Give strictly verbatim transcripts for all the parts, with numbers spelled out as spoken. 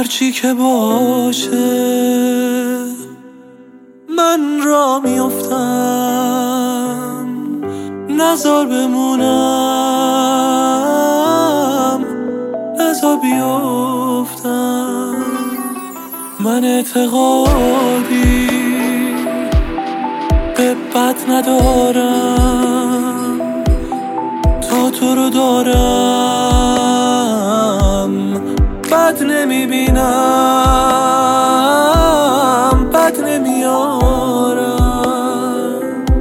هرچی که باشه من را میافتم، نزار بمونم، نزار بیافتم. من اعتقادی به بد ندارم، تا تو رو دارم بد نمیبینم، بد نمیارم.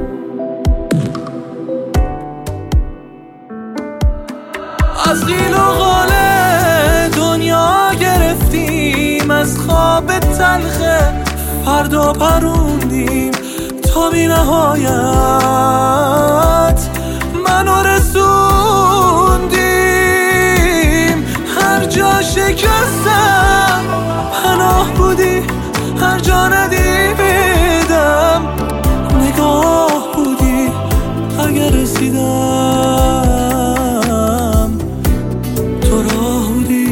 از قیل و قال دنیا گرفتیم، از خواب تلخ فردا پروندیم تا بی نهایت منو رسوندیم. هر جا شکستم پناه بودی، هر جا ندیدم نگاه بودی. اگر رسیدم تو راه بودی.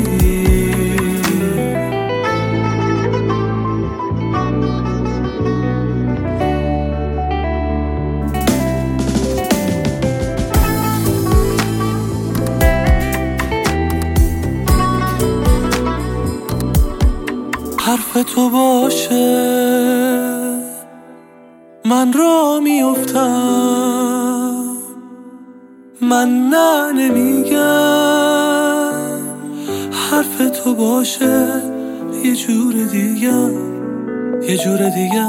حرف تو باشه من را میافتم، من نه نمیگم. حرف تو باشه یه جور دیگه، یه جور دیگه.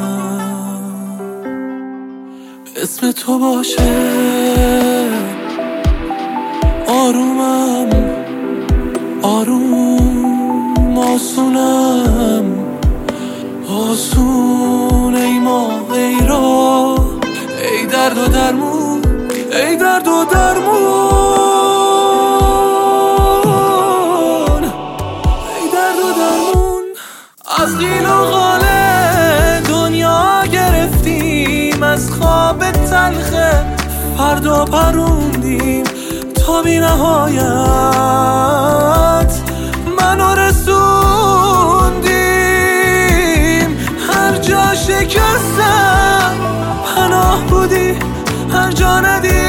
اسم تو باشه آرومم، آروم آسونم، آسون ای ماه ای راه، ای درد و درمون، ای درد و درمون، ای درد و درمون. از قیل و قال دنیا گرفتیم، از خواب تلخ فردا پروندیم تا بی نهایت منو رسوندیم. هر جا شکستم پناه بودی، هر جا ندیدم